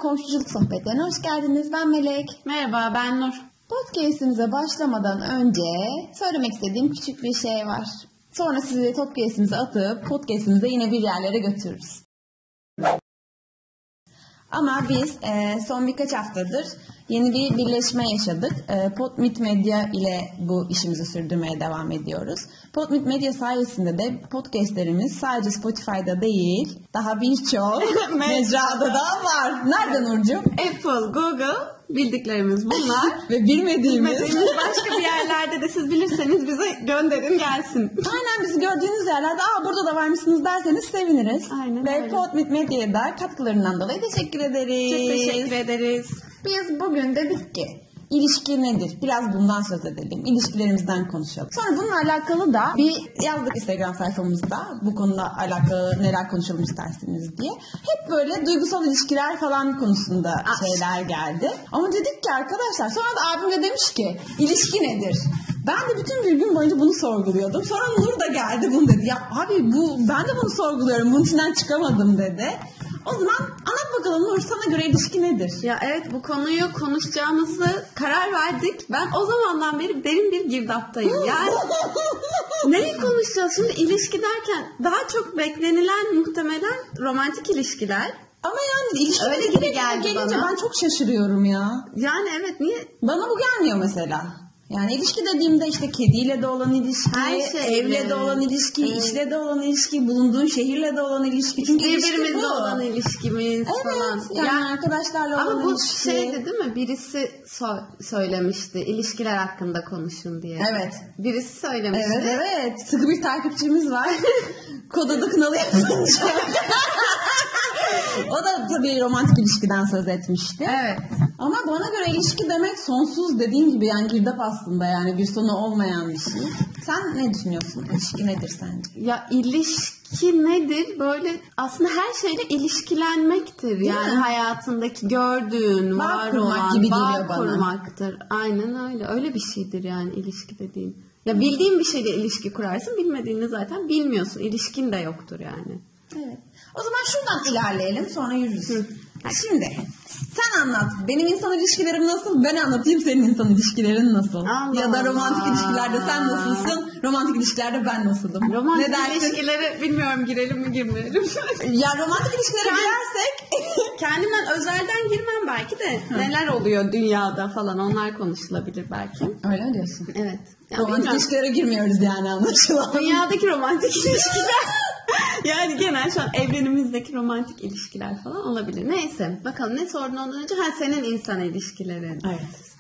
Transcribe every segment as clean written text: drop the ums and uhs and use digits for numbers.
Komşuculuk Sohbetlerine hoş geldiniz. Ben Melek. Merhaba, ben Nur. Podcast'imize başlamadan önce söylemek istediğim küçük bir şey var. Sonra sizi podcast'imize atıp podcast'imize yine bir yerlere götürürüz. Ama biz son birkaç haftadır yeni bir birleşme yaşadık. Podmit Medya ile bu işimizi sürdürmeye devam ediyoruz. Podmit Medya sayesinde de podcastlerimiz sadece Spotify'da değil, daha birçok mecrada da var. Nerede Nurcuğum? Apple, Google, bildiklerimiz bunlar. Ve bilmediğimiz başka bir yerlerde de siz bilirseniz bize gönderin gelsin. Aynen, bizi gördüğünüz yerlerde burada da varmışsınız derseniz seviniriz. Aynen ve öyle. Podmit Medya'ya da katkılarından dolayı teşekkür ederiz. Çok teşekkür ederiz. Biz bugün dedik ki ilişki nedir? Biraz bundan söz edelim. İlişkilerimizden konuşalım. Sonra bununla alakalı da bir yazdık Instagram sayfamızda. Bu konuda alakalı neler konuşalım isterseniz diye. Hep böyle duygusal ilişkiler falan konusunda şeyler geldi. Ama dedik ki arkadaşlar, sonra da abim de demiş ki ilişki nedir? Ben de bütün bir gün boyunca bunu sorguluyordum. Sonra Nur da geldi bunu dedi. Ya abi ben de bunu sorguluyorum. Bunun içinden çıkamadım dedi. O zaman anlat bakalım Nur, sana göre ilişki nedir? Ya evet, bu konuyu konuşacağımızı karar verdik. Ben o zamandan beri derin bir girdaptayım. Yani neyi konuşacağız? Şimdi ilişki derken daha çok beklenilen muhtemelen romantik ilişkiler. Ama yani ilişki öyle gibi geldi gelince bana. Ben çok şaşırıyorum ya. Yani evet, niye? Bana bu gelmiyor mesela. Yani ilişki dediğimde işte kediyle de olan ilişki, evle de olan ilişki, işle de olan ilişki, bulunduğun şehirle de olan ilişki. Çünkü birbirimizle olan ilişkimiz falan. Yani arkadaşlarla olan ama bu ilişki. şeydi değil mi? Birisi söylemişti. İlişkiler hakkında konuşun diye. Evet. Birisi söylemişti. Evet. Sıkı bir takipçimiz var. Kod adı Kınalı yapınca. O da tabii romantik ilişkiden söz etmişti. Evet. Ama bana göre ilişki demek sonsuz, dediğin gibi yani girdap aslında, yani bir sonu olmayan bir şey. Sen ne düşünüyorsun? İlişki nedir sence? Ya ilişki nedir? Böyle aslında her şeyle ilişkilenmektir. Yani hayatındaki gördüğün, var olan, gibi bağ kurmaktır. Aynen öyle. Öyle bir şeydir yani ilişki dediğin. Ya bildiğin bir şeyle ilişki kurarsın, bilmediğini zaten bilmiyorsun. İlişkin de yoktur yani. Evet. O zaman şuradan ilerleyelim, sonra yürürüz. Şimdi sen anlat. Benim insan ilişkilerim nasıl? Ben anlatayım, senin insan ilişkilerin nasıl? Allah ya da romantik Allah. ilişkilerde sen nasılsın? Romantik ilişkilerde ben nasılım? Romantik ilişkilere bilmiyorum, girelim mi girmeyelim. Ya romantik ilişkilere girersek kendimden özelden girmem belki de. Neler oluyor dünyada falan, onlar konuşulabilir belki. Öyle mi diyorsun? Evet. Ya romantik ilişkilere girmiyoruz yani, anlaşılan. Dünyadaki romantik ilişkiler. Yani genel şu an evrenimizdeki romantik ilişkiler falan olabilir. Neyse, bakalım ne sordun ondan önce? Senin insan ilişkilerin. Evet.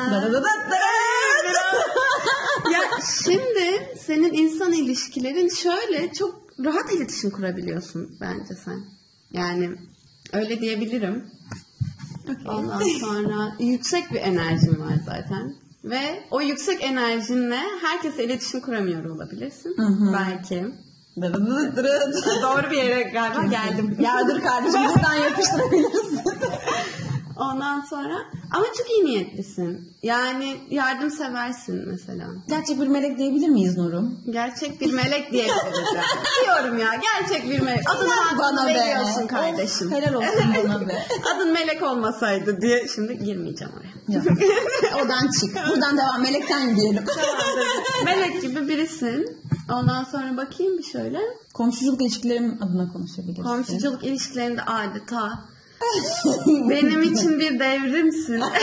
Ya şimdi senin insan ilişkilerin şöyle, çok rahat iletişim kurabiliyorsun bence sen. Yani öyle diyebilirim. Okay. Ondan sonra yüksek bir enerjin var zaten. Ve o yüksek enerjinle herkese iletişim kuramıyor olabilirsin. Belki. Doğru bir yere galiba geldim. Yardır kardeşim, buradan yapıştırabilirsin. Ondan sonra ama çok iyi niyetlisin. Yani yardımseversin mesela. Gerçek bir melek diyebilir miyiz Nur'um? Gerçek bir melek diyebiliriz yani. Diyorum ya, gerçek bir melek. Adını bana veriyorsun kardeşim. Helal olsun bana be. Adın Melek olmasaydı diye şimdi girmeyeceğim oraya. Yok. Oradan çık. Buradan devam. Melekten gidelim. Melek gibi birisin. Ondan sonra bakayım bir şöyle. Komşuculuk ilişkilerim adına konuşabilirsin. Komşuculuk ilişkilerinde adeta benim için bir devrimsin. Ama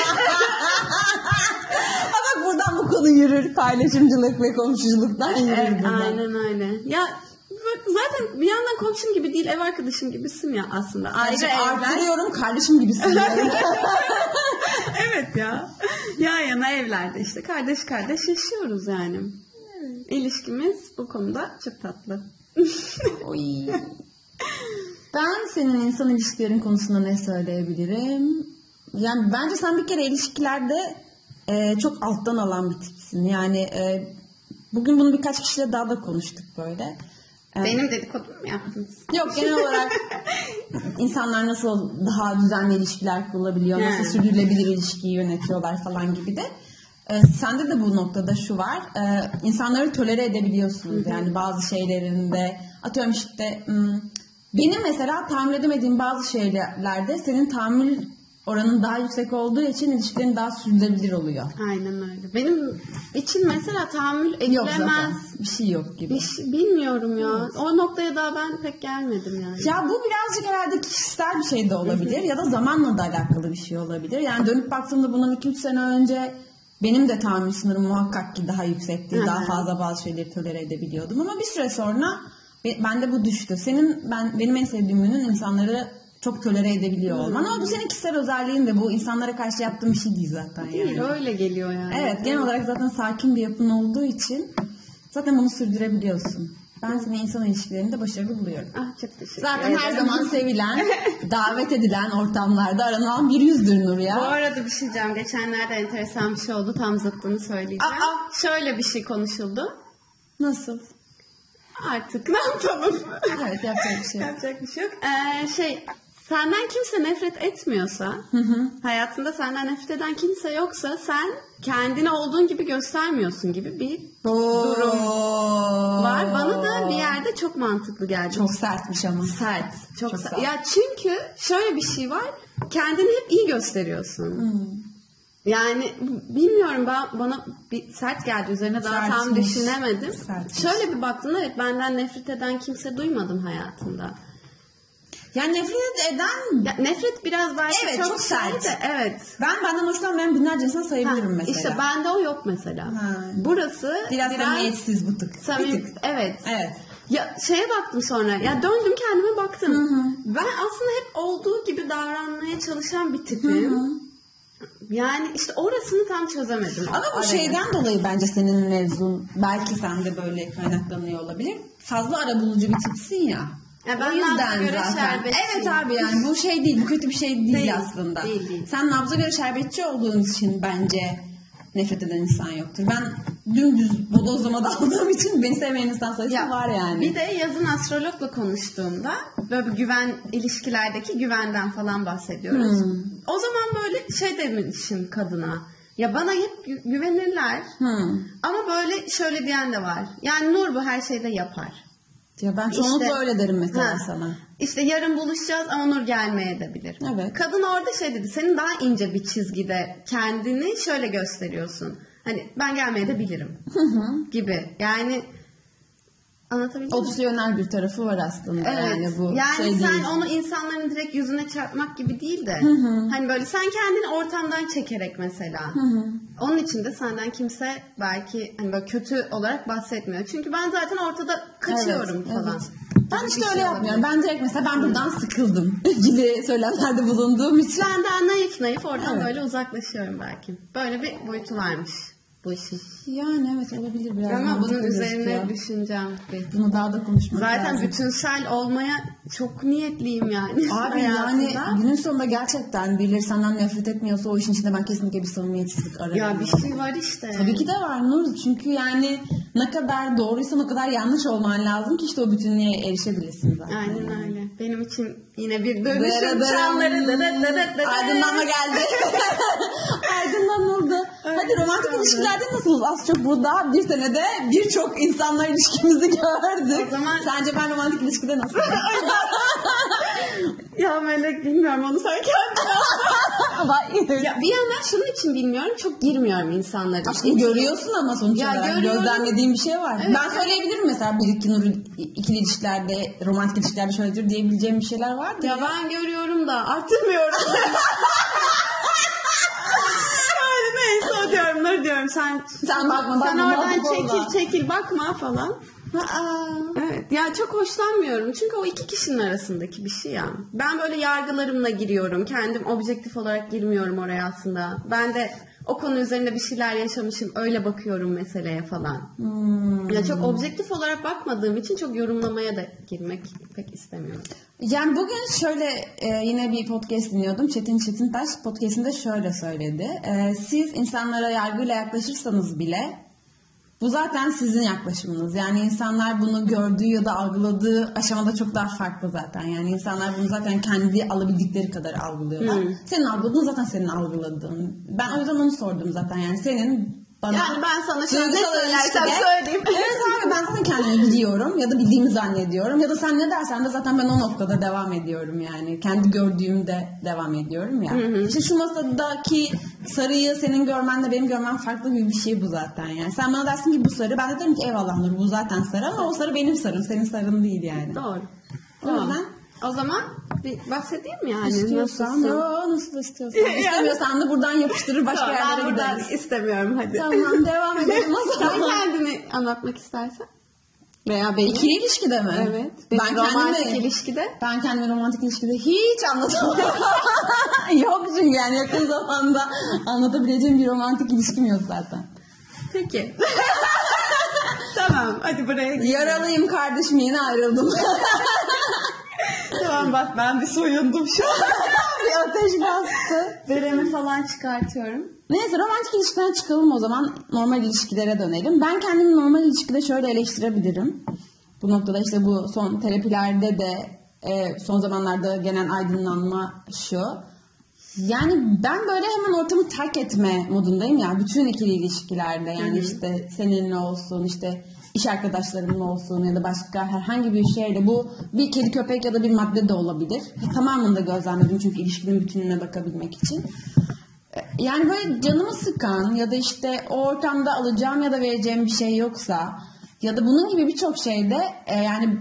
buradan bu konu yürür. Paylaşımcılık ve komşuculuktan yürür. Evet, aynen öyle. Ya zaten bir yandan komşum gibi değil, ev arkadaşım gibisin ya aslında. Ayrı arttırıyorum, kardeşim gibisin. Evet ya. Yan yana evlerde işte kardeş kardeş yaşıyoruz yani. İlişkimiz bu konuda çok tatlı. Oy. Ben senin insan ilişkilerin konusunda ne söyleyebilirim? Yani bence sen bir kere ilişkilerde çok alttan alan bir tipsin. Yani bugün bunu birkaç kişiyle daha da konuştuk böyle. Benim dedikodumu mu yaptınız? Yok, genel olarak insanlar nasıl daha düzenli ilişkiler kurulabiliyor, nasıl sürdürülebilir ilişkiyi yönetiyorlar falan gibi de. Sende de bu noktada şu var. İnsanları tolere edebiliyorsunuz. Yani bazı şeylerinde atıyorum işte benim mesela tahammül edemediğim bazı şeylerde senin tahammül oranın daha yüksek olduğu için ilişkilerin daha sürdürülebilir oluyor. Aynen öyle. Benim için mesela tahammül Yok edilemez zaten. Bir şey yok gibi. bilmiyorum ya. Evet. O noktaya daha ben pek gelmedim yani. Ya bu birazcık herhalde kişisel bir şey de olabilir ya da zamanla da alakalı bir şey olabilir. Yani dönüp baktığımda bundan 2-3 sene önce benim de tahammül sınırım muhakkak ki daha yüksekti. Daha fazla bazı şeyleri tolere edebiliyordum ama bir süre sonra bende bu düştü. Benim en sevdiğim yönün insanları çok tolere edebiliyor olman. Ama bu senin kişisel özelliğin de bu insanlara karşı yaptığın bir şey değil zaten. Değil, öyle geliyor yani. Evet, genel olarak zaten sakin bir yapın olduğu için zaten bunu sürdürebiliyorsun. Ben senin insan ilişkilerinde başarılı buluyorum. Ah, çok teşekkür zaten ederim. her zaman sevilen, davet edilen ortamlarda aranan bir yüzdür Nur ya. Bu arada bir şey diyeceğim. Geçenlerde enteresan bir şey oldu. Tam zıttını söyleyeceğim. Şöyle bir şey konuşuldu. Nasıl? Artık ne yapalım? Evet, yapacak bir şey yok. Yapacak bir şey yok. Senden kimse nefret etmiyorsa, hayatında senden nefret eden kimse yoksa sen kendini olduğun gibi göstermiyorsun gibi bir durum var. Bana da bir yerde çok mantıklı geldi. Çok sertmiş ama. Sert. Çok sert. Ya çünkü şöyle bir şey var. Kendini hep iyi gösteriyorsun. Yani bilmiyorum, bana bir sert geldi, üzerine daha tam düşünemedim. Sertmiş. Şöyle bir baktığımda evet, benden nefret eden kimse duymadım hayatımda. Yani nefret eden... Ya, nefret biraz belki çok sert. Evet. Benden hoşlanmayan binlerce insan sayabilirim mesela. İşte bende o yok mesela. Burası biraz samimiyetsiz bu tık. Evet. Evet. Ya şeye baktım sonra. Ya döndüm kendime baktım. Ben aslında hep olduğu gibi davranmaya çalışan bir tipim. Yani işte orasını tam çözemedim. Ama bu şeyden dolayı bence senin mevzun belki sende böyle kaynaklanıyor olabilir. Fazla arabulucu bir tipsin ya. Ben o yüzden göre zaten. Evet abi, yani bu şey değil, bu kötü bir şey değil aslında. Değil. Sen nabza göre şerbetçi olduğun için bence nefret eden insan yoktur. Ben dümdüz bodozlama daldığım için beni sevmeyen insan sayısı var yani. Bir de yazın astrologla konuştuğumda böyle ilişkilerdeki güvenden falan bahsediyoruz. O zaman böyle şey demişim kadına. Ya bana hep güvenirler. Ama böyle şöyle diyen de var. Yani Nur bu her şeyde yapar. Ya ben çoğunlukla öyle derim mesela sana. İşte yarın buluşacağız ama Nur gelmeyebilir. Evet. Kadın orada şey dedi. Senin daha ince bir çizgide kendini şöyle gösteriyorsun. Hani ben gelmeyebilirim gibi. Yani anlatabildim mi? Opsiyonel bir tarafı var aslında. Evet. Yani bu yani şey sen değil. onu insanların direkt yüzüne çarpmak gibi değil de hani böyle sen kendini ortamdan çekerek mesela. Onun için de senden kimse belki hani böyle kötü olarak bahsetmiyor. Çünkü ben zaten ortada kaçıyorum falan. Evet. Ben işte öyle yapmıyorum. Ben direkt mesela ben buradan sıkıldım gibi söylemlerde bulunduğum için. Ben daha naif oradan böyle uzaklaşıyorum belki. Böyle bir boyutu varmış bu işin. Yani evet, olabilir biraz. Ama bunun üzerine gözüküyor. düşüneceğim. Bunu daha da konuşmak Zaten lazım. bütünsel olmaya çok niyetliyim yani. Abi yani günün sonunda gerçekten birileri senden nefret etmiyorsa o işin içinde ben kesinlikle bir samimiyetsizlik ararım. Ya bir şey var işte. Tabii ki de var Nur. Çünkü yani ne kadar doğruysa o kadar yanlış olman lazım ki işte o bütünlüğe erişebilirsin zaten. Aynen öyle. Benim için yine bir dönüşüm çanları. Aydınlanma geldi. Aydınlanıldı. Hadi romantik ilişkilerde nasılız? Az çok burada bir senede birçok insanla ilişkimizi gördük. O zaman... Sence ben romantik ilişkide nasılım? Ya Melek, bilmiyorum, onu sen kendin ya bir yandan şunun için bilmiyorum, çok girmiyorum insanların. Aşkım görüyorsun ama sonuç olarak gözlemlediğim bir şey var. Evet, ben söyleyebilirim mesela bu ikili ilişkilerde, romantik ilişkilerde şöyledir diyebileceğim bir şeyler vardı. Ya ben görüyorum da artırmıyorum. Neyse diyorum sen bakma, sen oradan çekil bakma falan. Evet. Ya çok hoşlanmıyorum. Çünkü o iki kişinin arasındaki bir şey ya. Ben böyle yargılarımla giriyorum. Kendim objektif olarak girmiyorum oraya aslında. Ben de o konu üzerinde bir şeyler yaşamışım. Öyle bakıyorum meseleye falan. Ya çok objektif olarak bakmadığım için çok yorumlamaya da girmek pek istemiyorum. Yani bugün şöyle yine bir podcast dinliyordum. Çetin Çetintaş podcastinde şöyle söyledi. Siz insanlara yargıyla yaklaşırsanız bile bu zaten sizin yaklaşımınız. Yani insanlar bunu gördüğü ya da algıladığı aşamada çok daha farklı zaten. Yani insanlar bunu zaten kendi alabildikleri kadar algılıyorlar. Senin algıladığın zaten senin algıladığın. Ben o yüzden onu sordum zaten. Yani senin bana... Yani ben sana şöyle söylersem söyleyeyim. Evet abi, ben sana kendimi biliyorum ya da bildiğimi zannediyorum ya da sen ne dersen de zaten ben o noktada devam ediyorum yani. Kendi gördüğümde devam ediyorum ya. İşte şu masadaki sarıyı senin görmenle benim görmem farklı gibi bir şey bu zaten yani. Sen bana dersin ki bu sarı, ben de derim ki eyvallah Nur bu zaten sarı ama o sarı benim sarım, senin sarın değil yani. Doğru. O yüzden o zaman bir bahsedeyim mi yani? İstiyorsan. Nasıl istiyorsan. İstemiyorsan da buradan yapıştırır başka yerlere gideriz. İstemiyorum hadi. Tamam devam edelim o Sen zaman. kendini anlatmak istersen. Veya beni. İkili ilişkide mi? Evet. Ben romantik kendimi, ilişkide. Ben kendimi romantik ilişkide hiç anlatamam. Yok çünkü yani yakın zamanda anlatabileceğim bir romantik ilişkim yok zaten. Peki. Tamam hadi buraya gidelim. Yaralıyım kardeşim, yeni ayrıldım. Tamam bak ben bir soyundum şu an. Bir ateş bastı. Beremi falan çıkartıyorum. Neyse romantik ilişkiden çıkalım o zaman, normal ilişkilere dönelim. Ben kendimi normal ilişkide şöyle eleştirebilirim. Bu noktada işte bu son terapilerde de son zamanlarda gelen aydınlanma şu. Yani ben böyle hemen ortamı terk etme modundayım ya. Bütün ikili ilişkilerde yani işte seninle olsun, işte iş arkadaşlarımla olsun ya da başka herhangi bir şeyle, bu bir kedi köpek ya da bir madde de olabilir. Tamamını da gözlemledim çünkü ilişkinin bütününe bakabilmek için. Yani böyle canımı sıkan ya da işte o ortamda alacağım ya da vereceğim bir şey yoksa ya da bunun gibi birçok şeyde yani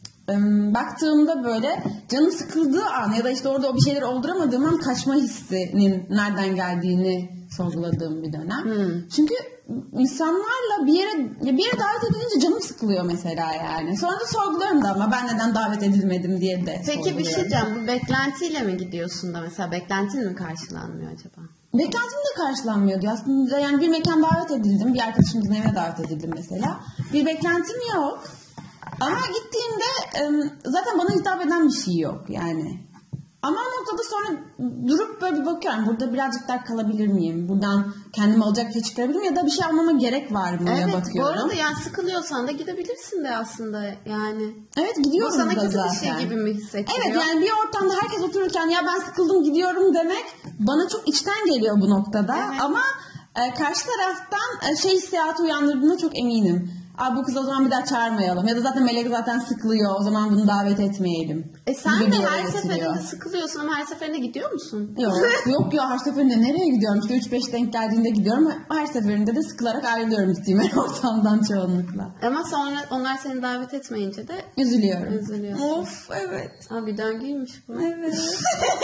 baktığımda böyle canım sıkıldığı an ya da işte orada o bir şeyleri olduramadığım an kaçma hissinin nereden geldiğini sorguladığım bir dönem. Çünkü insanlarla bir yere davet edilince canım sıkılıyor mesela yani. Sonra da sorguluyorum da ama ben neden davet edilmedim diye de Peki bir şey diyeceğim. Bu beklentiyle mi gidiyorsun da mesela beklentin mi karşılanmıyor acaba? Beklentim de karşılanmıyordu aslında. Yani bir mekan davet edildim. Bir arkadaşımızın evine davet edildim mesela. Bir beklentim yok. Ama gittiğimde zaten bana hitap eden bir şey yok yani. Ama o noktada sonra durup böyle bir bakıyorum. Burada birazcık daha kalabilir miyim? Buradan kendime alacak bir şey çıkarabilir miyim? Ya da bir şey almama gerek var mı diye bakıyorum. Evet bu arada yani sıkılıyorsan da gidebilirsin de aslında yani. Evet gidiyorum da zaten. Bu sana kötü zaten. bir şey gibi mi hissettiriyor? Evet yani bir ortamda herkes otururken ya ben sıkıldım gidiyorum demek bana çok içten geliyor bu noktada. Evet. Ama karşı taraftan hissiyatı uyandırdığına çok eminim. Abi bu kız o zaman bir daha çağırmayalım. Ya da zaten Melek zaten sıkılıyor. O zaman bunu davet etmeyelim. Sen de her seferinde sıkılıyorsun ama her seferinde gidiyor musun? Yok ya her seferinde nereye gidiyorum? İşte 3-5 denk geldiğinde gidiyorum. Her seferinde de sıkılarak ayrılıyorum gittiğim ortamdan çoğunlukla. Ama sonra onlar seni davet etmeyince de üzülüyorum. Of evet. Bir döngüymüş bu. Evet.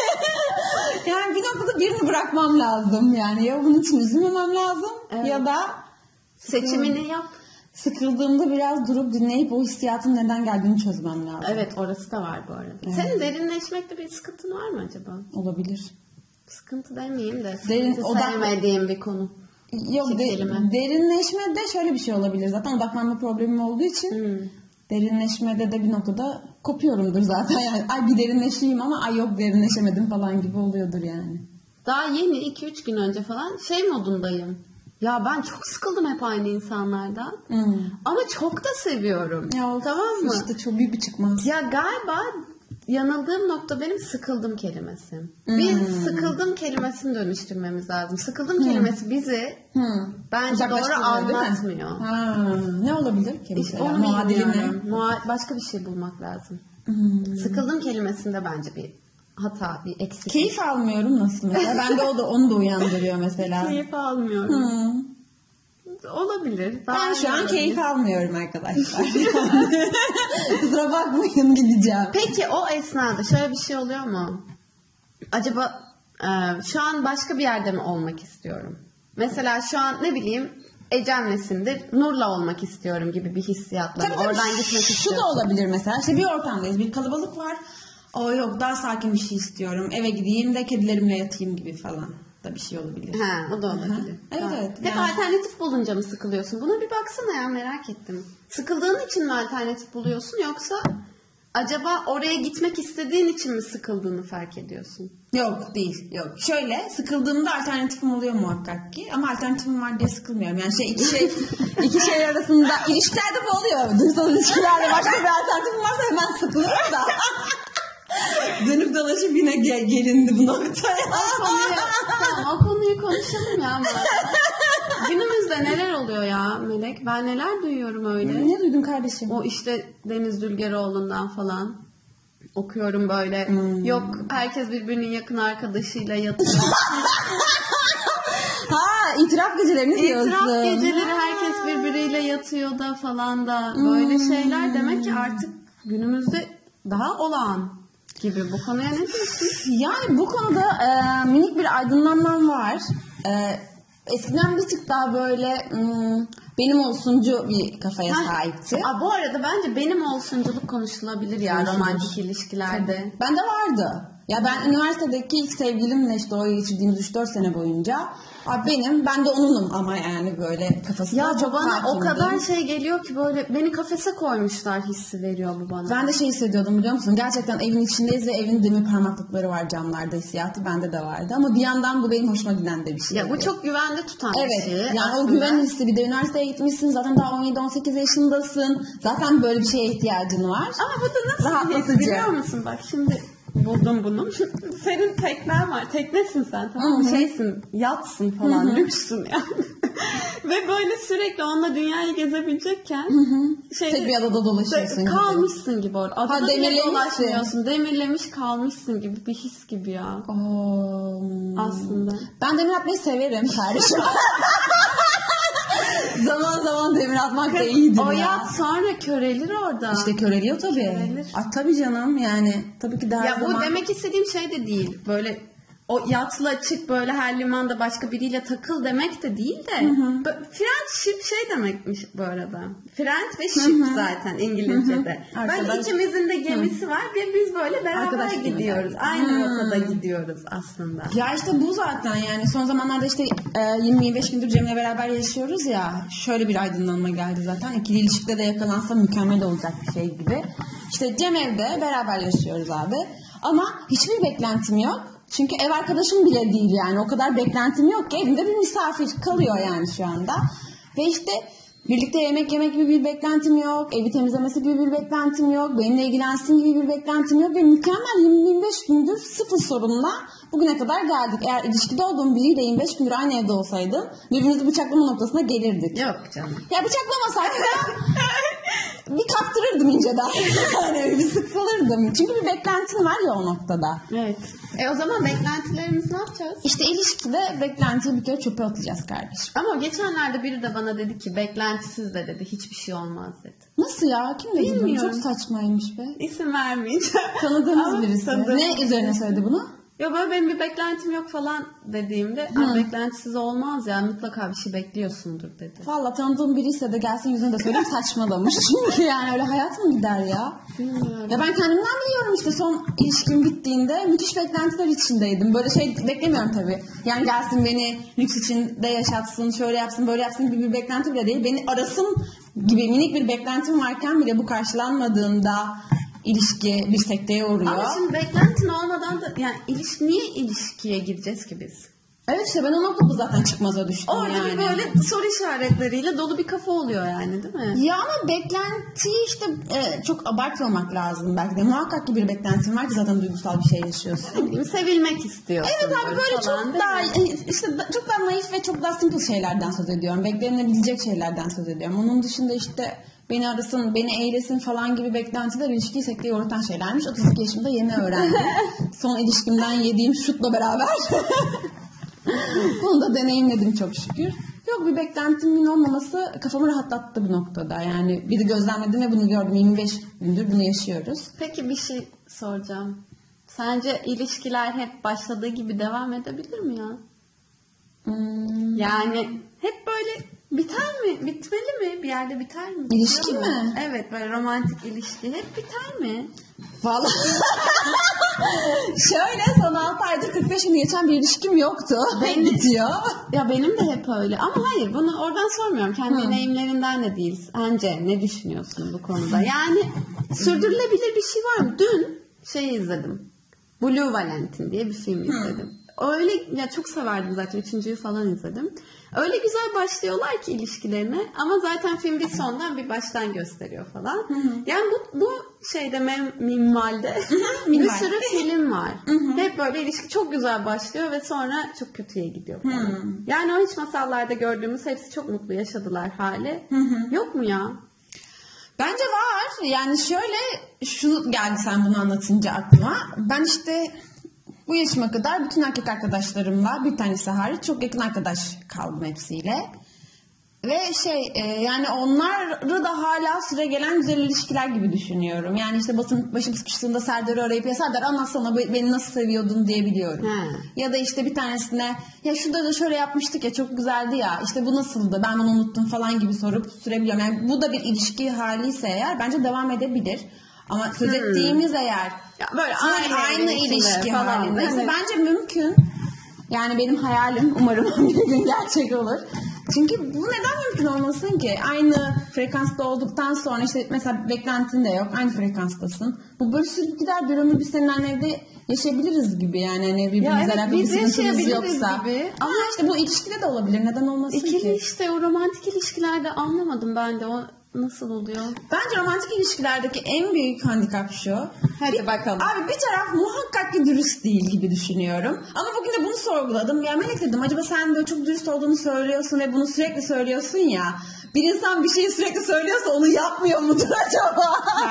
Yani bir noktada birini bırakmam lazım. Yani ya bunun için üzülmemem lazım ya da seçimini yap. Sıkıldığımda biraz durup dinleyip o hissiyatın neden geldiğini çözmem lazım. Evet orası da var bu arada. Evet. Senin derinleşmekte bir sıkıntın var mı acaba? Olabilir. Sıkıntı demeyeyim de sevmediğim bir konu. Yok derinleşmede şöyle bir şey olabilir. Zaten odaklanma problemim olduğu için derinleşmede de bir noktada kopuyorumdur zaten. Yani ay bir derinleşeyim ama ay yok derinleşemedim falan gibi oluyordur yani. Daha yeni 2-3 gün önce falan modundayım. Ya ben çok sıkıldım hep aynı insanlardan. Ama çok da seviyorum. Ya, tamam mı? İşte çok büyük bir çıkmaz. Ya galiba yanıldığım nokta benim sıkıldım kelimesi. Biz sıkıldım kelimesini dönüştürmemiz lazım. Sıkıldım kelimesi bizi bence doğru anlatmıyor. Ne olabilir ki mesela? Onu bilmiyorum. Başka bir şey bulmak lazım. Sıkıldım kelimesinde bence bir hata, bir eksik. Keyif almıyorum nasıl mesela? Bende onu da uyandırıyor mesela. Keyif almıyorum. Olabilir. Ben şu an keyif almıyorum arkadaşlar. Kusura bakmayın gideceğim. Peki o esnada şöyle bir şey oluyor mu? Acaba şu an başka bir yerde mi olmak istiyorum? Mesela şu an ne bileyim Ecem'lesindir, Nur'la olmak istiyorum gibi bir hissiyatla. Tabii, oradan gitmek istiyorum. Şu da olabilir mesela. İşte bir ortamdayız, bir kalabalık var. O yok daha sakin bir şey istiyorum. Eve gideyim de kedilerimle yatayım gibi falan da bir şey olabilir. O da olabilir. Evet. Hep alternatif bulunca mı sıkılıyorsun? Buna bir baksana ya merak ettim. Sıkıldığın için mi alternatif buluyorsun yoksa acaba oraya gitmek istediğin için mi sıkıldığını fark ediyorsun? Yok değil. Yok. Şöyle sıkıldığımda alternatifim oluyor muhakkak ki. Ama alternatifim var diye sıkılmıyorum. Yani iki şey arasında ilişkilerde bu oluyor. Duygusal ilişkilerde başka bir alternatifim varsa hemen sıkılıyorum da. Dönüp dolaşıp yine gelindi bu noktaya. Tamam o konuyu konuşalım ya. Günümüzde neler oluyor ya Melek? Ben neler duyuyorum öyle. Ne duydun kardeşim? O işte Deniz Dülgeroğlu'ndan falan okuyorum böyle. Yok herkes birbirinin yakın arkadaşıyla yatıyor. Ha, itiraf gecelerini diyorsun. İtiraf geceleri herkes birbiriyle yatıyor da falan da böyle şeyler demek ki artık günümüzde daha olağan gibi. Bu konuya ne diyorsun? Yani bu konuda minik bir aydınlanmam var. Eskiden bir tık daha böyle benim olsuncu bir kafaya sahipti. Bu arada bence benim olsunculuk konuşulabilir ya romantik ilişkilerde. Bende vardı. Ya ben üniversitedeki ilk sevgilimle işte o geçirdiğimiz 3-4 sene boyunca ben de onunum ama yani böyle kafasında ya çok bana hakimdim. O kadar şey geliyor ki böyle beni kafese koymuşlar hissi veriyor bu bana. Ben de şey hissediyordum biliyor musun? Gerçekten evin içindeyiz ve evin demir parmaklıkları var camlarda, hissiyatı bende de vardı. Ama bir yandan bu benim hoşuma giden de bir şey. Ya bu çok güvende tutan bir şey. Evet. Yani aslında o güven hissi, bir de üniversiteye gitmişsin zaten daha 17-18 yaşındasın. Zaten böyle bir şeye ihtiyacın var. Ama bu da nasıl rahatlatıcı biliyor musun? Bak şimdi buldum bunu. Senin teknen var. Teknesin sen, tamam mı? Şeysin, yatsın falan, lüksün yani. Ve böyle sürekli onunla dünyayı gezebilecekken tek bir adada dolaşıyorsun kalmışsın gibi orada. Adada bile demirlemişsin. dolaşmıyorsun. Demirlemiş kalmışsın gibi bir his gibi ya. Aslında. Ben demir atmayı severim kardeşim. Zaman zaman demir atmak da iyidir O ya. yat sonra körelir orada. İşte köreliyor tabii. Körelir. Tabii canım yani. Tabii ki daha ya zaman. bu demek istediğim şey de değil. Böyle o yatla çık böyle her limanda başka biriyle takıl demek de değil de. Friendship şey demekmiş bu arada. Friend ve ship zaten İngilizce'de. Böyle ikimizin de gemisi var ve biz böyle beraber gidiyoruz. Aynı rotada gidiyoruz aslında. Ya işte bu zaten yani son zamanlarda işte 20-25 gündür Cem'le beraber yaşıyoruz ya. Şöyle bir aydınlanma geldi zaten. İkili ilişkide de yakalansa mükemmel olacak bir şey gibi. İşte Cem evde beraber yaşıyoruz abi. Ama hiçbir beklentim yok. Çünkü ev arkadaşım bile değil yani. O kadar beklentim yok ki. Evimde bir misafir kalıyor yani şu anda. Ve işte birlikte yemek yemek gibi bir beklentim yok. Evi temizlemesi gibi bir beklentim yok. Benimle ilgilensin gibi bir beklentim yok. Ve mükemmel 25 gündür sıfır sorunla bugüne kadar geldik. Eğer ilişkide olduğum biriyle 25 gündür aynı evde olsaydım birbirimizi bıçaklama noktasına gelirdik. Yok canım. Ya bıçaklamasaydık da bir kaptırırdım inceden. Yani bir sıkılırdım. Çünkü bir beklentin var ya o noktada. Evet. O zaman beklentilerimizi ne yapacağız? İşte ilişkide beklentiyi bir kere çöpe atacağız kardeşim. Ama geçenlerde biri de bana dedi ki beklentisiz de dedi hiçbir şey olmaz dedi. Nasıl ya? Kim dedi bunu? Çok saçmaymış be. İsim vermeyeceğim. Tanıdığımız birisi. Ne üzerine söyledi bunu? Ya böyle benim bir beklentim yok falan dediğimde beklentisiz olmaz ya mutlaka bir şey bekliyorsundur dedi. Valla tanıdığım biriyse de gelsin yüzüne de söyleyeyim saçmalamış. Çünkü yani öyle hayat mı gider ya? Bilmiyorum. Ya ben kendimden biliyorum işte son ilişkim bittiğinde müthiş beklentiler içindeydim. Böyle şey beklemiyorum tabii. Yani gelsin beni lüks içinde yaşatsın, şöyle yapsın, böyle yapsın gibi bir beklenti bile değil. Beni arasın gibi minik bir beklentim varken bile bu karşılanmadığında ilişki bir sekteye uğruyor. Ama şimdi beklentin olmadan da yani niye ilişkiye gireceğiz ki biz? Evet işte ben o noktada zaten çıkmaza düştüm orada yani. Orada böyle soru işaretleriyle dolu bir kafa oluyor yani değil mi? Ya ama beklentiyi işte çok abartmamak lazım belki de. Muhakkak ki bir beklentin var ki zaten duygusal bir şey yaşıyorsun. Sevilmek istiyorsun. Evet abi böyle falan, çok daha işte çok daha naif ve çok daha simple şeylerden söz ediyorum. Beklenebilecek şeylerden söz ediyorum. Onun dışında işte beni arasın, beni eğlesin falan gibi beklentiler ilişkiyi sekteye uğratan şeylermiş. 32 yaşımda yeni öğrendim. Son ilişkimden yediğim şutla beraber. Bunu da deneyimledim çok şükür. Yok bir beklentimin olmaması kafamı rahatlattı bir noktada. Yani bir de gözlemledim ve bunu gördüm. 25 gündür bunu yaşıyoruz. Peki bir şey soracağım. Sence ilişkiler hep başladığı gibi devam edebilir mi ya? Yani hep böyle biter mi? Bitmeli mi? Bir yerde biter mi? İlişki mi? Evet böyle romantik ilişki hep biter mi? Vallahi şöyle sana 6 aydır 45 gün geçen bir ilişkim yoktu. Benim bitiyor. Ya benim de hep öyle. Ama hayır bunu oradan sormuyorum. Kendi deneyimlerinden de değil. Sence ne düşünüyorsun bu konuda? Yani sürdürülebilir bir şey var mı? Dün izledim. Blue Valentine diye bir film izledim. öyle ya, çok severdim zaten. 3.'yü falan izledim. Öyle güzel başlıyorlar ki ilişkilerine ama zaten film bir sondan bir baştan gösteriyor falan. Hı-hı. Yani bu şeyde minvalde bir sürü film var. Hı-hı. Hep böyle ilişki çok güzel başlıyor ve sonra çok kötüye gidiyor falan. Hı-hı. Yani o hiç masallarda gördüğümüz hepsi çok mutlu yaşadılar hali. Hı-hı. Yok mu ya? Bence var. Yani şöyle, şu geldi sen bunu anlatınca aklıma. Ben işte bu yaşıma kadar bütün erkek arkadaşlarımla, bir tanesi hariç, çok yakın arkadaş kaldım hepsiyle. Ve yani onları da hala süregelen güzel ilişkiler gibi düşünüyorum. Yani işte başım sıkıştığında Serdar'ı arayıp ya Serdar anlatsana beni nasıl seviyordun diyebiliyorum. Ya da işte bir tanesine ya şurada da şöyle yapmıştık ya çok güzeldi ya işte bu nasıldı ben bunu unuttum falan gibi sorup sürebiliyorum. Yani bu da bir ilişki haliyse eğer bence devam edebilir. Ama söz ettiğimiz eğer ya böyle aynı ilişki halindeyse bence mümkün. Yani benim hayalim, umarım bir gün gerçek olur. Çünkü bu neden mümkün olmasın ki? Aynı frekansta olduktan sonra işte mesela beklentin de yok. Aynı frekanstasın. Bu böyle sürekli gider bir ömür biz seninle evde yaşayabiliriz gibi yani. Hani birbirimizle alakalı bir sıkıntımız yoksa. Gibi. Ama işte bu ilişkide de olabilir. Neden olmasın ki? İkili işte o romantik ilişkilerde anlamadım ben de o nasıl oluyor? Bence romantik ilişkilerdeki en büyük handikap şu. Hadi bakalım. Abi bir taraf muhakkak ki dürüst değil gibi düşünüyorum. Ama bugün de bunu sorguladım. Ya Melek dedim acaba sen böyle çok dürüst olduğunu söylüyorsun ve bunu sürekli söylüyorsun ya. Bir insan bir şeyi sürekli söylüyorsa onu yapmıyor mudur acaba?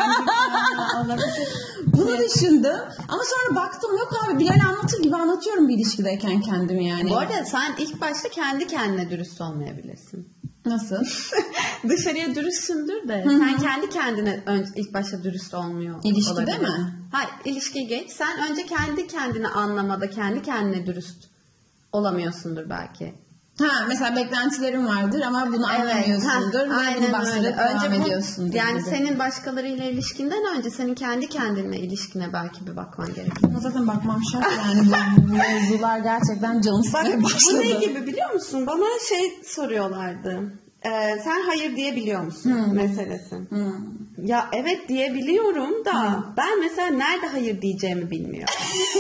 Bunu düşündüm. Ama sonra baktım yok abi Bilal anlatır gibi anlatıyorum bir ilişkideyken kendimi yani. Bu arada sen ilk başta kendi kendine dürüst olmayabilirsin. Nasıl? Dışarıya dürüstsündür de sen kendi kendine ilk başta dürüst olmuyor. İlişkide olabilir. mi? Hayır, ilişkiyi geç. Sen önce kendi kendini anlamada kendi kendine dürüst olamıyorsundur belki. Mesela beklentilerin vardır ama bunu anlamıyorsundur ve bunu bastırıp devam ediyorsundur. Yani gibi. Senin başkalarıyla ilişkinden önce senin kendi kendine ilişkine belki bir bakman gerekiyor. Zaten bakmam şart yani bu mevzular gerçekten canım sıkmaya başladı. Bu ne gibi biliyor musun? Bana soruyorlardı. Sen hayır diyebiliyor musun meselesi. Ya evet diyebiliyorum da ben mesela nerede hayır diyeceğimi bilmiyorum.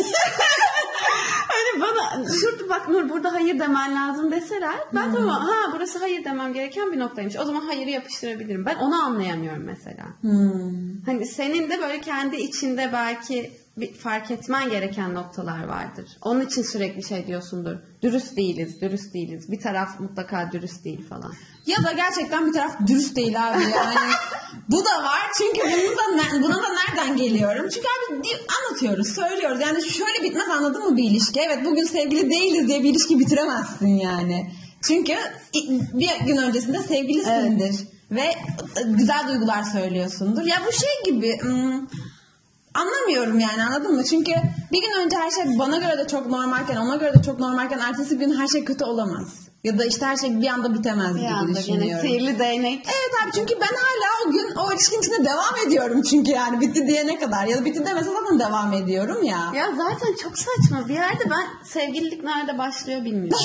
Hani bana şurada bak Nur burada hayır demen lazım deseler ben tamam burası hayır demem gereken bir noktaymış. O zaman hayırı yapıştırabilirim. Ben onu anlayamıyorum mesela. Hani senin de böyle kendi içinde belki bir fark etmen gereken noktalar vardır. Onun için sürekli diyorsundur. Dürüst değiliz. Bir taraf mutlaka dürüst değil falan. Ya da gerçekten bir taraf dürüst değil abi yani. Bu da var çünkü buna da nereden geliyorum? Çünkü abi anlatıyoruz, söylüyoruz. Yani şöyle bitmez anladın mı bir ilişki? Evet bugün sevgili değiliz diye bir ilişki bitiremezsin yani. Çünkü bir gün öncesinde sevgilisindir. Evet. Ve güzel duygular söylüyorsundur. Ya bu gibi... Anlamıyorum yani anladın mı? Çünkü bir gün önce her şey bana göre de çok normalken ona göre de çok normalken ertesi gün her şey kötü olamaz. Ya da işte her şey bir anda bitemez gibi düşünüyorum. Yine sihirli değnek. Evet abi çünkü ben hala o gün o ilişkin içinde devam ediyorum çünkü yani bitti diyene kadar. Ya da bitti demese zaten devam ediyorum ya. Ya zaten çok saçma. Bir yerde ben sevgililik nerede başlıyor bilmiyorum.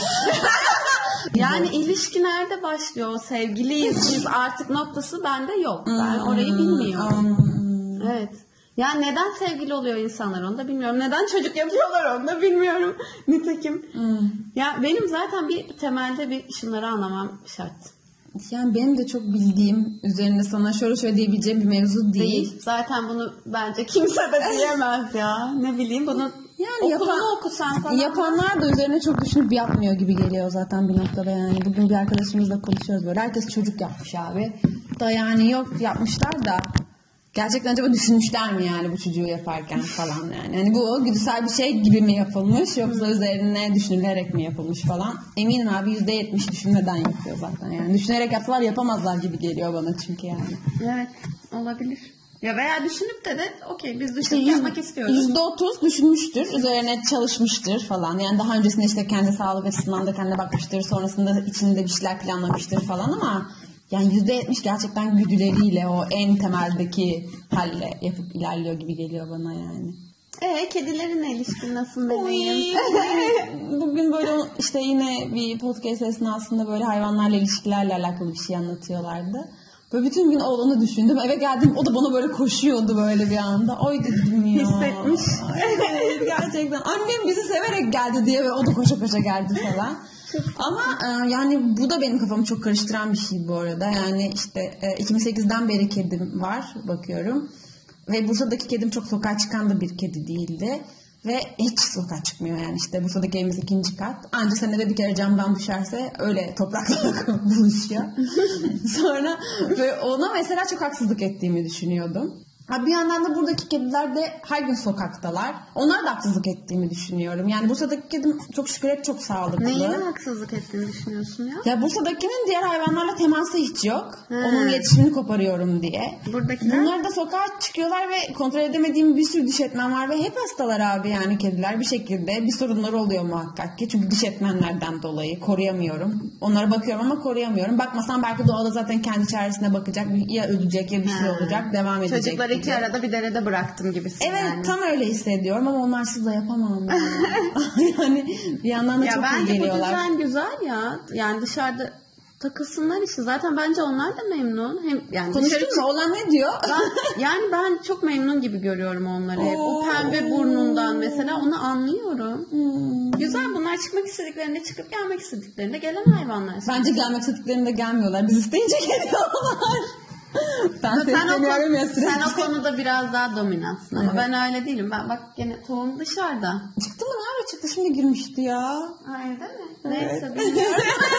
Yani ilişki nerede başlıyor? Sevgiliyiz biz artık noktası bende yok. Ben orayı bilmiyorum. Evet. Yani neden sevgili oluyor insanlar onu da bilmiyorum. Neden çocuk yapıyorlar onu da bilmiyorum. Nitekim. Ya benim zaten bir temelde şunları anlamam şart. Yani benim de çok bildiğim üzerine sana şöyle diyebileceğim bir mevzu değil. Zaten bunu bence kimse de diyemez ya. Ne bileyim bunu yani okusan falan. Yapanlar da üzerine çok düşünüp yapmıyor gibi geliyor zaten bir noktada yani. Bugün bir arkadaşımızla konuşuyoruz böyle. Herkes çocuk yapmış abi. Da yani yok yapmışlar da. Gerçekten acaba düşünmüşler mi yani bu çocuğu yaparken falan yani. Hani bu güdüsel bir şey gibi mi yapılmış yoksa üzerine düşünülerek mi yapılmış falan. Eminim abi %70 düşünmeden yapıyor zaten yani. Düşünerek yapsalar yapamazlar gibi geliyor bana çünkü yani. Evet olabilir. Ya veya düşünüp de okey biz düşünüp yapmak istiyoruz. %30 düşünmüştür, üzerine çalışmıştır falan. Yani daha öncesinde işte kendi sağlık açısından da kendine bakmıştır. Sonrasında içinde bir şeyler planlamıştır falan ama... Yani %70 gerçekten güdüleriyle o en temeldeki halle yapıp ilerliyor gibi geliyor bana yani. Kedilerin ilişkin nasıl bebeğim? Bugün böyle işte yine bir podcast esnasında böyle hayvanlarla ilişkilerle alakalı bir şey anlatıyorlardı. Böyle bütün gün oğlanı düşündüm. Eve geldim, o da bana böyle koşuyordu böyle bir anda. Oy dedim ya. Hissetmiş. Evet, gerçekten. Annem bizi severek geldi diye ve o da koşa koşa geldi falan. Ama yani bu da benim kafamı çok karıştıran bir şey bu arada. Yani işte 2008'den beri kedim var, bakıyorum. Ve Bursa'daki kedim çok sokağa çıkan da bir kedi değildi. Ve hiç sokağa çıkmıyor yani, işte Bursa'daki evimiz 2. kat. Anca senede bir kere camdan düşerse öyle toprakla buluşuyor. Sonra ve ona mesela çok haksızlık ettiğimi düşünüyordum. Ha, bir yandan da buradaki kediler de her gün sokaktalar. Onlara da haksızlık ettiğimi düşünüyorum. Yani Bursa'daki kedim çok şükür hep çok sağlıklı. Neyine haksızlık ettiğini düşünüyorsun ya? Ya Bursa'dakinin diğer hayvanlarla teması hiç yok. Onun iletişimini koparıyorum diye. Buradakiler? Bunlar da sokağa çıkıyorlar ve kontrol edemediğim bir sürü diş etmen var ve hep hastalar abi, yani kediler bir şekilde bir sorunları oluyor muhakkak ki. Çünkü diş etmenlerden dolayı koruyamıyorum. Onlara bakıyorum ama koruyamıyorum. Bakmasam belki doğada zaten kendi çaresine bakacak. Ya ölecek ya bir şey olacak, devam edecek. Çocukları iki arada bir derede bıraktım gibisin evet, yani. tam öyle hissediyorum ama onlarsız da yapamam yani. Yani bir yandan da Ya çok iyi geliyorlar. bence bu düzen güzel ya. Yani dışarıda takılsınlar işte. Zaten bence onlar da memnun. Hem yani Konuştun mu? Olan ne diyor? yani ben çok memnun gibi görüyorum onları hep. O pembe burnundan mesela onu anlıyorum. Güzel, bunlar çıkmak istediklerinde çıkıp gelmek istediklerinde gelen hayvanlar. Bence gelmek istediklerinde gelmiyorlar. Biz isteyince geliyorlar. Ben sesleniyorum ya sürekli. Sen o konuda biraz daha dominansın ama ben öyle değilim. Ben bak gene tohum dışarıda. Çıktı mı? Nerede çıktı? Şimdi girmişti ya. Hayır değil mi? Evet. Neyse bilmiyorum.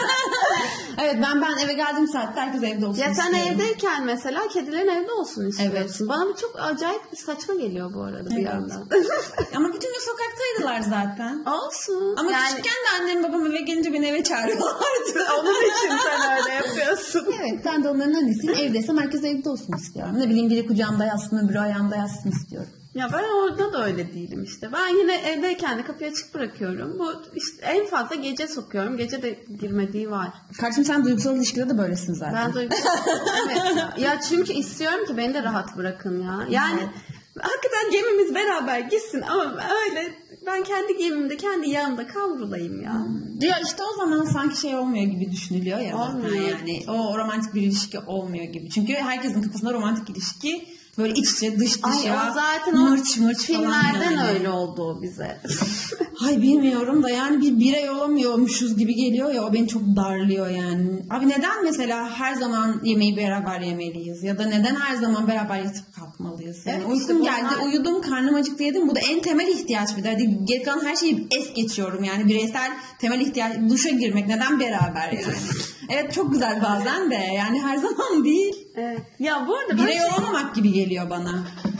Evet, ben eve geldiğim saatte herkes evde olsun Ya sen istiyorum. evdeyken mesela kedilerin evde olsun istiyorsun. Evet. Bana bu çok acayip bir saçma geliyor bu arada bir yandan. Ama bütün gün sokaktaydılar zaten. Olsun. Ama yani... küçükken de annem babam eve gelince beni eve çağırıyorlardı. Onun için sen öyle yapıyorsun. Evet, ben de onların annesiyim. Evdeysem herkes evde olsun istiyorum. Ne bileyim, biri kucağımda yatsın, öbürü ayağımda yatsın istiyorum. Ya ben orada da öyle değilim işte. Ben yine evdeyken de kapıyı açık bırakıyorum. Bu işte en fazla gece sokuyorum. Gece de girmediği var. Kardeşim, sen duygusal ilişkide de böylesin zaten. Ben duygusal. Evet ya. Ya çünkü istiyorum ki beni de rahat bırakın ya. Yani hakikaten gemimiz beraber gitsin ama öyle ben kendi gemimde, kendi yağımda kavrulayım ya. Ya işte o zaman sanki şey olmuyor gibi düşünülüyor ya. Olmuyor. Yani o romantik bir ilişki olmuyor gibi. Çünkü herkesin kafasında romantik ilişki böyle iç içe dış dışa, Ay, o zaten mırç o mırç falan filmlerden yani. öyle oldu o bize. Hay bilmiyorum da yani bir birey olamıyormuşuz gibi geliyor ya, o beni çok darlıyor yani. Abi neden mesela her zaman yemeği beraber yemeliyiz ya da neden her zaman beraber yatıp kalkmalıyız? Yani Evet, uykum işte geldi, uyudum, karnım acıktı, yedim. Bu da en temel ihtiyaç bir de. Hadi geri kalan her şeyi es geçiyorum yani, bireysel temel ihtiyaç, duşa girmek neden beraber yani? Evet, çok güzel bazen de yani her zaman değil. Evet. Ya bu arada Birey olamamak gibi geliyor bana.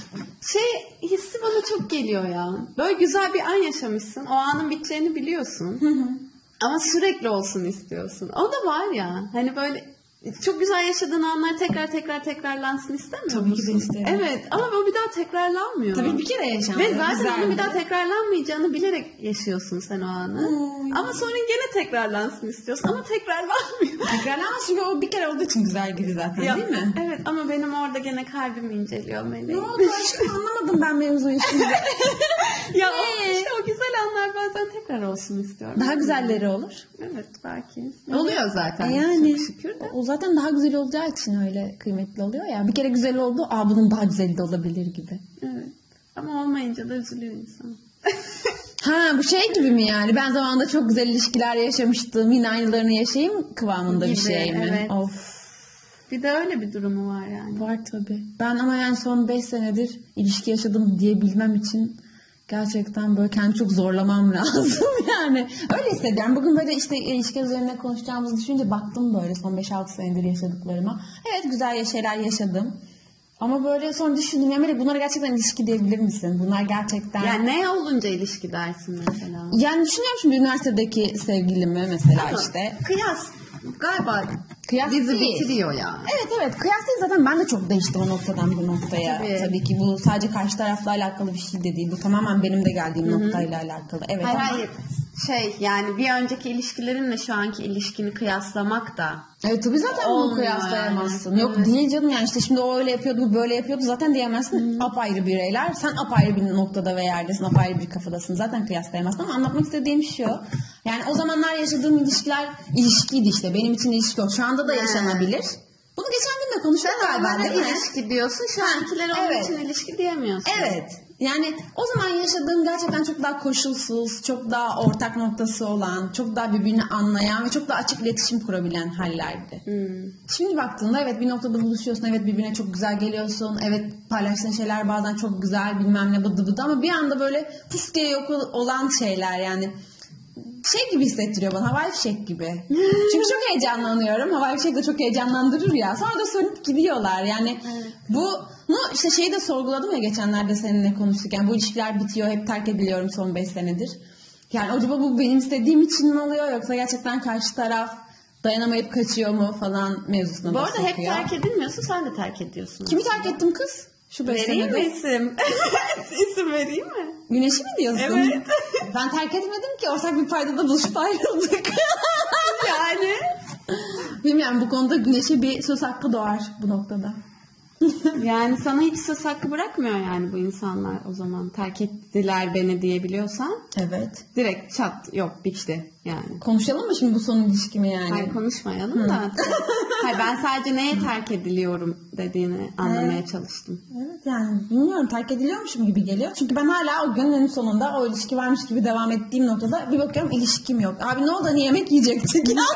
Hissi bana çok geliyor ya. Böyle güzel bir an yaşamışsın. O anın biteceğini biliyorsun. Ama sürekli olsun istiyorsun. O da var ya. Hani böyle çok güzel yaşadığın anlar tekrarlansın istemiyor Tabii musun? ki de isterim. Evet ama o bir daha tekrarlanmıyor. Tabii bir kere yaşandı. Ve zaten güzeldi. onun bir daha tekrarlanmayacağını bilerek yaşıyorsun sen o anı. Ama sonra gene tekrarlansın istiyorsun ama tekrarlanmıyor. Tekrarlanmaz çünkü o bir kere olduğu için güzel gibi zaten, Ya, değil mi? Evet ama benim orada gene kalbim inceliyor Meleğim. Ne oldu aşkım, anlamadım ben mevzuyu şimdi. Ya o güzel anlar bazen tekrar olsun istiyorum. Daha güzelleri olur. Evet belki. Oluyor zaten. Yani Çok şükür de. o zaten daha güzel olacağı için öyle kıymetli oluyor ya. Bir kere güzel oldu, bunun daha güzeli de olabilir gibi. Evet. Ama olmayınca da üzülüyor insan. Ha, bu şey gibi mi yani? Ben zamanında çok güzel ilişkiler yaşamıştım, yine aynılarını yaşayayım kıvamında bir şey mi? Evet. Of. Bir de öyle bir durumu var yani. Var tabii. Ben ama yani son 5 senedir ilişki yaşadım diyebilmem için gerçekten böyle kendimi çok zorlamam lazım yani. Öyle hissediyorum. Bugün böyle işte ilişki üzerine konuşacağımızı düşününce baktım böyle son 5-6 senedir yaşadıklarıma. Evet, güzel şeyler yaşadım. Ama böyle sonra düşündüm ya, Melek, bunlara gerçekten ilişki diyebilir misin? Bunlar gerçekten... Yani ne olunca ilişki dersin mesela? Yani düşünüyorum şimdi üniversitedeki sevgilimi mesela Ama işte. Kıyas galiba Kıyas dizi değil. bitiriyor ya. Evet, kıyas değil, zaten ben de çok değiştim o noktadan bu noktaya. Tabii. Ki bu sadece karşı tarafla alakalı bir şey de değil. Bu tamamen benim de geldiğim noktayla alakalı. Evet, Hayır. Yani bir önceki ilişkilerinle şu anki ilişkini kıyaslamak da. Evet tabii, zaten bunu olmuyor kıyaslayamazsın. yani. Yok Evet. değil canım, yani işte şimdi o öyle yapıyordu, bu böyle yapıyordu zaten diyemezsin. Apayrı bireyler. Sen apayrı bir noktada ve yerdesin, apayrı bir kafadasın. Zaten kıyaslayamazsın ama anlatmak istediğim şu. Yani o zamanlar yaşadığım ilişkiler ilişkiydi işte. Benim için ilişki yok. Şu anda da yaşanabilir. Bunu geçen seninle konuştuk galiba Onlara değil mi? ilişki diyorsun. Şu ankileri onun evet. için ilişki diyemiyorsun. Evet. Yani o zaman yaşadığım gerçekten çok daha koşulsuz, çok daha ortak noktası olan, çok daha birbirini anlayan ve çok daha açık iletişim kurabilen hallerdi. Şimdi baktığında evet bir noktada buluşuyorsun, evet birbirine çok güzel geliyorsun, evet paylaştığın şeyler bazen çok güzel bilmem ne bıdı bıdı ama bir anda böyle puf diye yok olan şeyler yani şey gibi hissettiriyor bana, havai fişek gibi. Çünkü çok heyecanlanıyorum. Havai fişek de çok heyecanlandırır ya. Sonra da sönüp gidiyorlar. Yani bunu işte şeyi de sorguladım ya geçenlerde seninle konuştuk. Yani bu ilişkiler bitiyor, hep terk ediliyorum son 5 senedir. Yani acaba bu benim istediğim için mi oluyor yoksa gerçekten karşı taraf dayanamayıp kaçıyor mu falan mevzusuna Bu da arada sokuyor. hep terk edilmiyorsun, sen de terk ediyorsun. Kimi terk ettim kız? Şu 5 Vereyim senede. mi isim? İsim vereyim mi? Güneşi mi diyorsun? Evet. Ben terk etmedim ki, ortak bir paydada buluşup ayrıldık. Yani. Bilmiyorum, bu konuda Güneş'e bir söz hakkı doğar bu noktada. Yani sana hiç söz hakkı bırakmıyor yani bu insanlar o zaman. Terk ettiler beni diyebiliyorsan. Evet. Direkt çat yok bitti yani. Konuşalım mı şimdi bu son ilişkimi yani? Hayır konuşmayalım da. Hayır ben sadece neye terk ediliyorum dediğini anlamaya çalıştım. Evet yani bilmiyorum, terk ediliyormuşum gibi geliyor. Çünkü ben hala o günün sonunda o ilişki varmış gibi devam ettiğim noktada bir bakıyorum ilişkim yok. Abi ne oldu, hani yemek yiyecektik ya.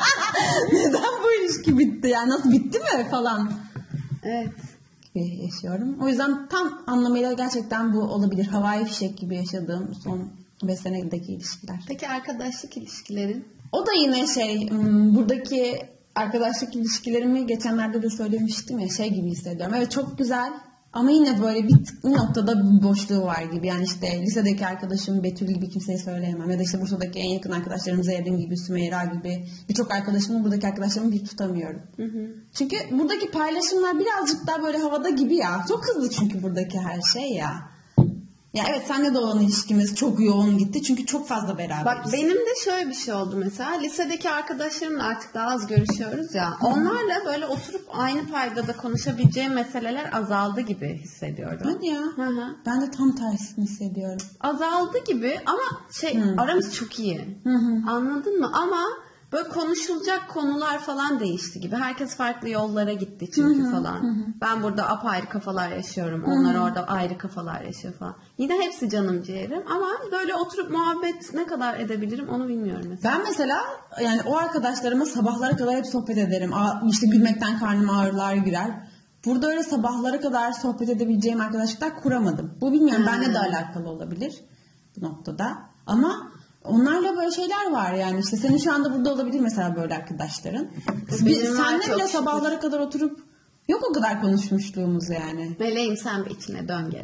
Neden bu ilişki bitti yani, nasıl bitti mi falan. Evet. Gibi yaşıyorum. O yüzden tam anlamıyla gerçekten bu olabilir. Havai fişek gibi yaşadığım son 5 senedeki ilişkiler. Peki arkadaşlık ilişkilerin? O da yine buradaki arkadaşlık ilişkilerimi geçenlerde de söylemiştim ya, şey gibi hissediyorum. Evet çok güzel ama yine böyle bir noktada bir boşluğu var gibi. Yani işte lisedeki arkadaşım Betül gibi kimseye söyleyemem. Ya da işte Bursa'daki en yakın arkadaşlarım Zerrin gibi, Sümeyra gibi birçok arkadaşımı, buradaki arkadaşlarımı bir tutamıyorum. Çünkü buradaki paylaşımlar birazcık daha böyle havada gibi ya. Çok hızlı çünkü buradaki her şey ya. Ya evet, seninle de olan ilişkimiz çok yoğun gitti. Çünkü çok fazla beraberiz. Bak benim de şöyle bir şey oldu mesela. Lisedeki arkadaşlarımla artık daha az görüşüyoruz ya. Onlarla böyle oturup aynı paydada konuşabileceğim meseleler azaldı gibi hissediyorum. Hadi ya. Hı. Ben de tam tersini hissediyorum. Azaldı gibi ama aramız çok iyi. Anladın mı? Ama böyle konuşulacak konular falan değişti gibi. Herkes farklı yollara gitti çünkü falan. Ben burada apayrı kafalar yaşıyorum. Onlar orada ayrı kafalar yaşıyor falan. Yine hepsi canım ciğerim ama böyle oturup muhabbet ne kadar edebilirim onu bilmiyorum mesela. Ben mesela yani o arkadaşlarıma sabahlara kadar hep sohbet ederim. İşte gülmekten karnım ağrılar girer. Burada öyle sabahlara kadar sohbet edebileceğim arkadaşlıklar kuramadım. Bu bilmiyorum benimle de alakalı olabilir bu noktada. Ama onlarla böyle şeyler var yani, işte senin şu anda burada olabilir mesela böyle arkadaşların. Seninle bile sabahlara kadar oturup yok o kadar konuşmuşluğumuz yani. Meleğim sen bir içine dön gene.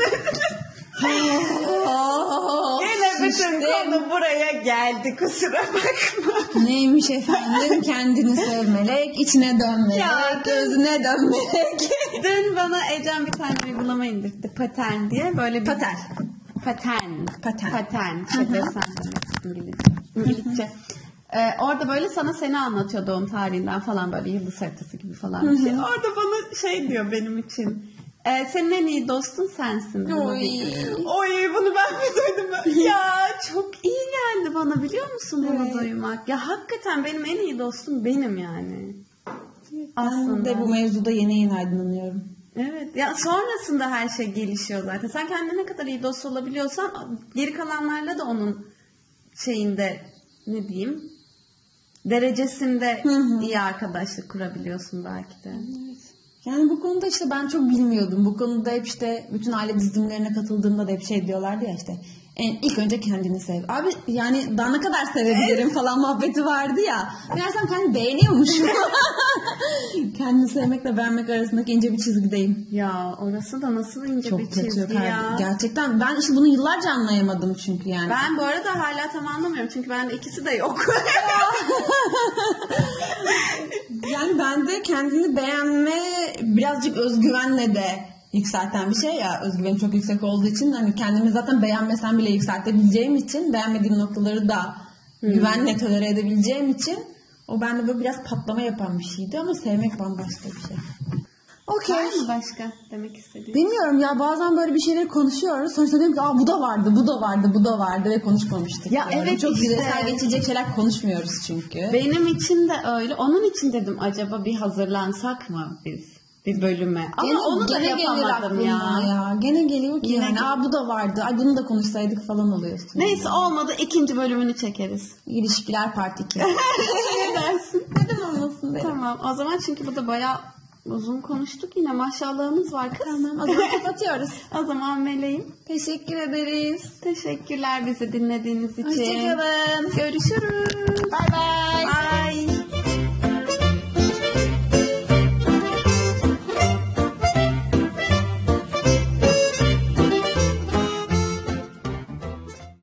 Gene bütün konu buraya geldi kusura bakma. Neymiş efendim, kendini sevmelek, içine dönmelek, gözüne dönmelek. Dün bana Ecem bir tane uygulama indirdi. Patern diye böyle bir... Patern. Şey desem demek İngilizce. Orada böyle sana seni anlatıyor doğum tarihinden falan, böyle yıldız haritası gibi falan bir şey. Orada bana şey diyor benim için. Senin en iyi dostun sensin. Oy bunu ben mi duydum? Ya çok iyi geldi bana, biliyor musun bunu duymak? Ya hakikaten benim en iyi dostum benim yani. Aslında. Ben de bu mevzuda yeni aydınlanıyorum. Evet. Ya sonrasında her şey gelişiyor zaten. Sen kendine ne kadar iyi dost olabiliyorsan geri kalanlarla da onun şeyinde ne diyeyim derecesinde iyi arkadaşlık kurabiliyorsun belki de. Evet. Yani bu konuda işte ben çok bilmiyordum. Bu konuda hep işte bütün aile dizimlerine katıldığımda da hep şey diyorlardı ya, işte ilk önce kendini sev. Abi yani daha ne kadar sevebilirim falan muhabbeti vardı ya. Meğersem kendimi beğeniyormuşum. Kendini sevmekle beğenmek arasındaki ince bir çizgideyim. Ya orası da nasıl ince çok bir çizgi kötü ya. Gerçekten ben işte bunu yıllarca anlayamadım çünkü yani. Ben bu arada hala tam anlamıyorum çünkü bende ikisi de yok. Yani bende kendini beğenme birazcık özgüvenle de yükselten bir şey ya. Özgüvenim çok yüksek olduğu için hani kendimi zaten beğenmesem bile yükseltebileceğim için, beğenmediğim noktaları da güvenle tolere edebileceğim için o bende böyle biraz patlama yapan bir şeydi ama sevmek bambaşka bir şey. Okey. Var mı başka demek istediğin? Bilmiyorum ya, bazen böyle bir şeyleri konuşuyoruz. Sonra diyorum ki bu da vardı, bu da vardı, bu da vardı ve konuşmamıştık. Ya diyorum. evet, Çok işte. yüzeysel geçecek şeyler konuşmuyoruz çünkü. Benim için de öyle. Onun için dedim acaba bir hazırlansak mı biz bir bölüme? Ama onu da yapamadım ya. Gene geliyor ki Yine yani bu da vardı. Ay bunu da konuşsaydık falan oluyorsun. Neyse olmadı, 2. bölümünü çekeriz. İlişkiler part 2. Ne dersin? Neden olmasın derim. Tamam o zaman, çünkü bu da bayağı uzun konuştuk yine, maşallahımız var kız. Tamam, o zaman kapatıyoruz. O zaman meleğim. Teşekkür ederiz. Teşekkürler bizi dinlediğiniz için. Hoşçakalın. Görüşürüz. Bye bye. Bye.